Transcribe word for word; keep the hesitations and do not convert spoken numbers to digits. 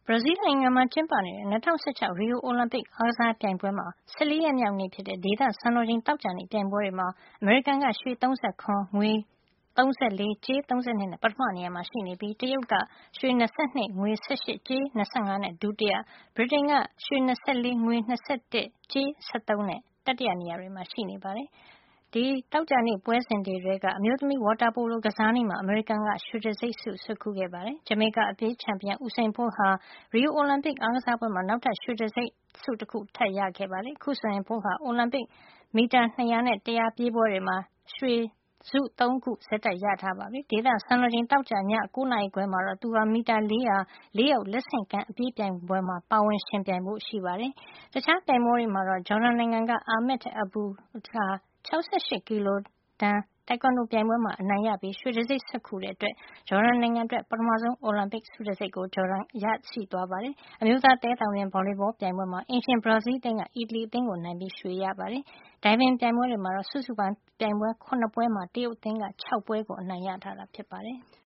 ဘရာဇီးနိုင်ငံမှာကျင်းပနေတဲ့ ၂၀၁၆ ရီယိုအိုလံပစ်အားကစားပြိုင်ပွဲမှာ ၁၄ ရက်မြောက်နေ့ဖြစ်တဲ့ ဒေသစံတော်ချိန် သောကြာနေ့ပြိုင်ပွဲတွေမှာ အမေရိကန်က ရွှေ ၃၇၊ ငွေ ၃၄၊ ကြေး ၃၂ နဲ့ ပထမနေရာမှာရှိနေပြီး တရုတ်က ရွှေ ၂၂၊ ငွေ ၁၈၊ ကြေး ၂၅ နဲ့ ဒုတိယ၊ ဗြိတိန်က ရွှေ ၂၄၊ ငွေ ၂၁၊ ကြေး ၁၃ နဲ့ တတိယနေရာတွေမှာ ရှိနေပါတယ်။ ဒီသောကြာနေ့ပွဲစဉ်တွေထဲက အမျိုးသမီး ဝါတာပိုလိုကစားနည်းမှာ အမေရိကန်က ရွှေတံဆိပ်ဆု ဆွတ်ခူးခဲ့ပါတယ်။ ဂျမေကာအပြေးချန်ပီယံ Usain Bolt ဟာ ရီယိုအိုလံပစ်အားကစားပွဲမှာ နောက်ထပ် ရွှေတံဆိပ်ဆုတခု ထပ်ရခဲ့ပါတယ်။ အခုဆိုရင် Bolt ဟာ အိုလံပစ် မီတာ ၂၀၀ နဲ့ ၁၀၀ ပြေးပွဲတွေမှာ ရွှေဆု ၃ ခု ဆက်တိုက်ရထားပါပြီ။ ဒေသစံတော်ချိန် သောကြာည ၉ နာရီခွဲမှာတော့ သူဟာ မီတာ ၄၀၀ လေးယောက်လက်ဆင့်ကမ်း အပြေးပြိုင်ပွဲမှာ ပါဝင်ယှဉ်ပြိုင်ဖို့ ရှိပါတယ်။ တခြားပြိုင်ပွဲတွေမှာတော့ ဂျော်ဒန်နိုင်ငံက Ahmed Abou ဟာ ၆၈ ကီလိုတန် တိုင်ကွမ်ဒိုပြိုင်ပွဲမှာ အနိုင်ရပြီး ရွှေတံဆိပ်ဆွတ်ခူးတဲ့အတွက် ဂျော်ဒန်နိုင်ငံအတွက် ပထမဆုံး အိုလံပစ်ဆုတံဆိပ် ရရှိသွားပါတယ်။ အမျိုးသားသဲသောင်တင်ဗော်လေးဘောပြိုင်ပွဲမှာ အိမ်ရှင်ဘရာဇီးအသင်းက အီတလီအသင်းကို နိုင်ပြီး ရွှေရခဲ့ပါတယ်။ ဒိုင်ဗင်ပြိုင်ပွဲတွေမှာတော့ စုစုပေါင်းပြိုင်ပွဲ ၇ ပွဲမှာ တရုတ်အသင်းက ၆ ပွဲကို အနိုင်ရထားတာ ဖြစ်ပါတယ်။